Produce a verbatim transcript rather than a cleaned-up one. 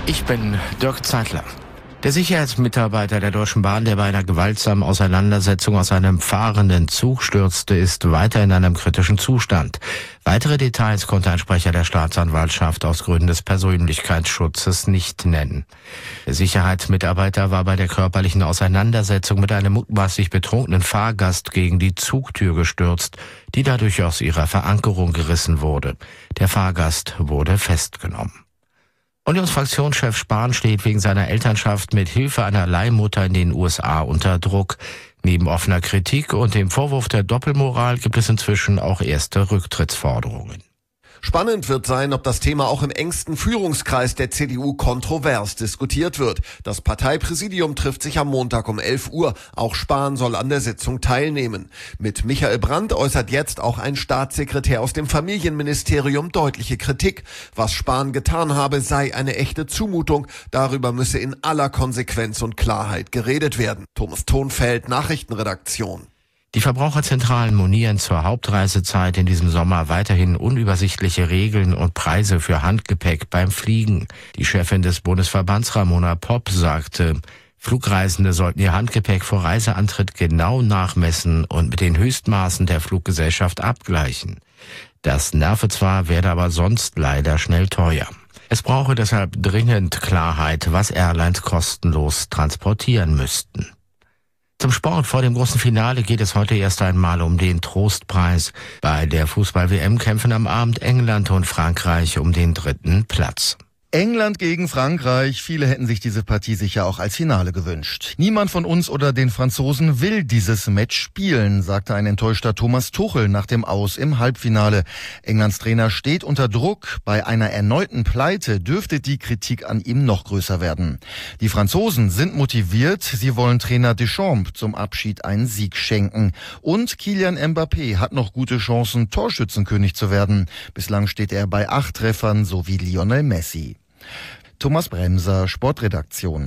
Ich bin Dirk Zeitler. Der Sicherheitsmitarbeiter der Deutschen Bahn, der bei einer gewaltsamen Auseinandersetzung aus einem fahrenden Zug stürzte, ist weiter in einem kritischen Zustand. Weitere Details konnte ein Sprecher der Staatsanwaltschaft aus Gründen des Persönlichkeitsschutzes nicht nennen. Der Sicherheitsmitarbeiter war bei der körperlichen Auseinandersetzung mit einem mutmaßlich betrunkenen Fahrgast gegen die Zugtür gestürzt, die dadurch aus ihrer Verankerung gerissen wurde. Der Fahrgast wurde festgenommen. Unionsfraktionschef Spahn steht wegen seiner Elternschaft mit Hilfe einer Leihmutter in den U S A unter Druck. Neben offener Kritik und dem Vorwurf der Doppelmoral gibt es inzwischen auch erste Rücktrittsforderungen. Spannend wird sein, ob das Thema auch im engsten Führungskreis der C D U kontrovers diskutiert wird. Das Parteipräsidium trifft sich am Montag um elf Uhr. Auch Spahn soll an der Sitzung teilnehmen. Mit Michael Brandt äußert jetzt auch ein Staatssekretär aus dem Familienministerium deutliche Kritik. Was Spahn getan habe, sei eine echte Zumutung. Darüber müsse in aller Konsequenz und Klarheit geredet werden. Thomas Thonfeld, Nachrichtenredaktion. Die Verbraucherzentralen monieren zur Hauptreisezeit in diesem Sommer weiterhin unübersichtliche Regeln und Preise für Handgepäck beim Fliegen. Die Chefin des Bundesverbands Ramona Popp sagte, Flugreisende sollten ihr Handgepäck vor Reiseantritt genau nachmessen und mit den Höchstmaßen der Fluggesellschaft abgleichen. Das nerve zwar, werde aber sonst leider schnell teuer. Es brauche deshalb dringend Klarheit, was Airlines kostenlos transportieren müssten. Zum Sport. Vor dem großen Finale geht es heute erst einmal um den Trostpreis. Bei der Fußball-W M kämpfen am Abend England und Frankreich um den dritten Platz. England gegen Frankreich. Viele hätten sich diese Partie sicher auch als Finale gewünscht. Niemand von uns oder den Franzosen will dieses Match spielen, sagte ein enttäuschter Thomas Tuchel nach dem Aus im Halbfinale. Englands Trainer steht unter Druck. Bei einer erneuten Pleite dürfte die Kritik an ihm noch größer werden. Die Franzosen sind motiviert. Sie wollen Trainer Deschamps zum Abschied einen Sieg schenken. Und Kylian Mbappé hat noch gute Chancen, Torschützenkönig zu werden. Bislang steht er bei acht Treffern, so wie Lionel Messi. Thomas Bremser, Sportredaktion.